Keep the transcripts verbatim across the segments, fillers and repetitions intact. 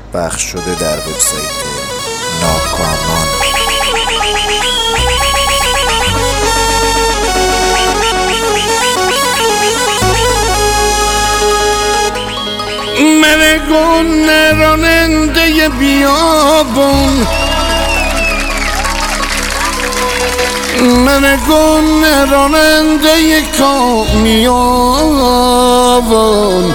پخش شده در وبسایت ناکامان. مرگون راننده بیابون، مرگون راننده کامیابون،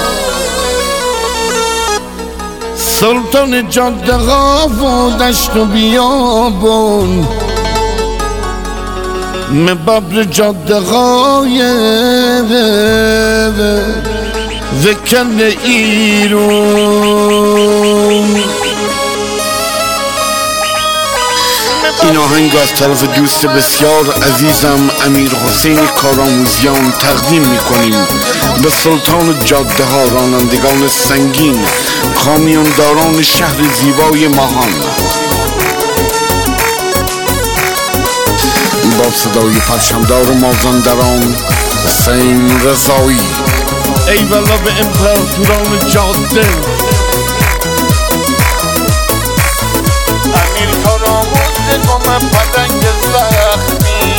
سلطان جاده ها و دشت و بیابون، مبابر جاده های وکل ایرون. این آهنگ از طرف دوست بسیار عزیزم امیر حسین کارآموزیان تقدیم میکنیم به سلطان جاده ها، رانندگان سنگین، کامیونداران شهر زیبای ماهان. با صدای پرچمدار مازندران حسین رضایی. ای والا به امپراتوران جاده، امیر کارآموزگان پلنگ زخمی،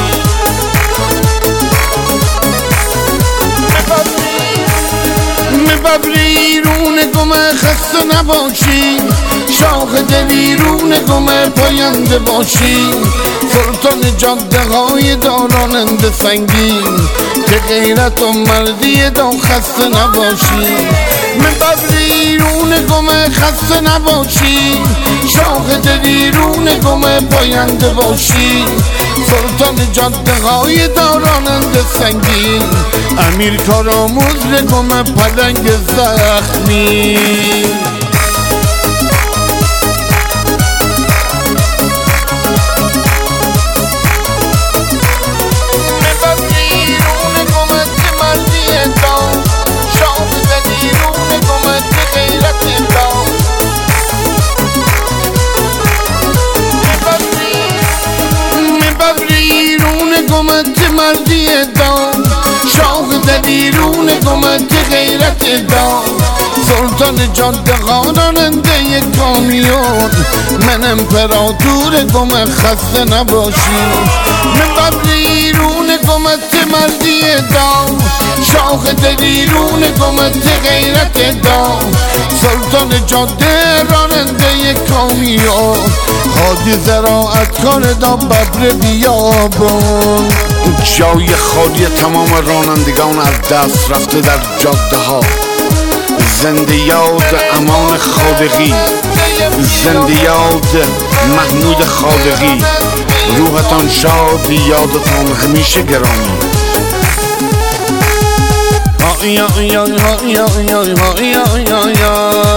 مبابر ایرون گمه خسته نباشی، شاخ دلیرون گمه پاینده باشی، سلطان جاده های داراننده سنگین، که غیرت و مردی دا خسته نباشی. مبابر ایرون گمه خسته نباشی، شاخ دلیرون گمه پاینده باشی، سلطان جاده های داراننده سنگین، امیر کارآموز گمه پلنگ زخمی. گمت مردی دام، شاخ دلیرون گمت غیرت دام، سلطان جاده ها راننده کامیون، من امپراتور گمه خسته نباشی. مبابر ایرون گمت مردی دام، شاخ دلیرون گمت غیرت دام، سلطان جاده راننده کامیون، حادی زراعت کار دا ببر بیابون. جای خالی تمام رانندگان از دست رفته در جاده ها، زنده یاد امان خالقی، زنده یاد محمود خالقی، روحتان شاد، یادتان همیشه گرامی. یا یا یا یا یا یا یا یا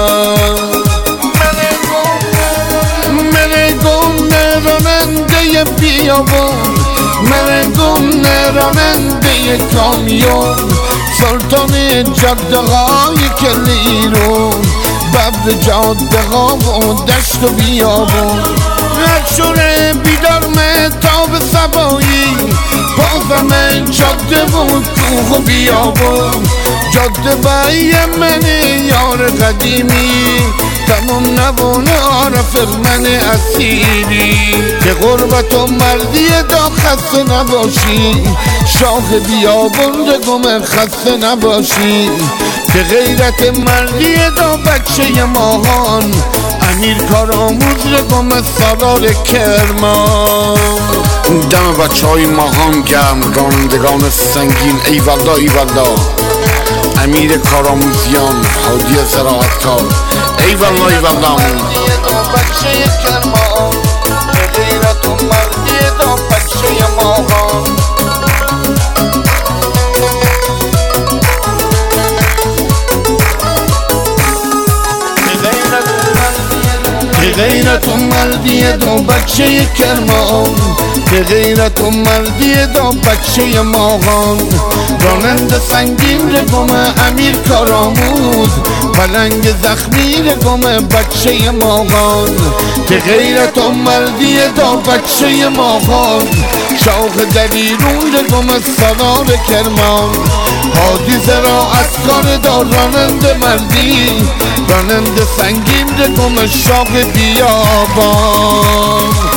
مرگون راننده بیابون، مرگون راننده کامیون، سلطان جاده های کل ایرون، ببر جاده ها و دشت و بیابون، رکشور بیدار مهتاب سبایی، بازم جاده و کوه و بیابون، جاده بای من یار قدیمی، تمام نبونه عارف من اسیری، که غربت و مردی دا خسته نباشی، شاخ بیابون گمه خسته نباشی، که غیرت مردی دا بچه ماهان، امیر کارآموز گمه سالار کرمان. دم بچه های ماهان گرم، رانندگان سنگین، ای والله ای والله. امیر کارآموزیان، حادی زراعتکار، ای والله ای والله. بچه کرمان، غیرت و مردی دا بچه ماهان. غیرت و مردی دا بچه کرمان، که غیرت و مردی دا بچه ماهان، راننده سنگین رگم امیر کارآموز، پلنگ زخمی رگم بچه ماهان، که غیرت و مردی دا بچه ماهان، شاخ دلیرون رگم سالار کرمان، حادی زراعت کار دا راننده مردی، راننده سنگین رگم شاق بیابان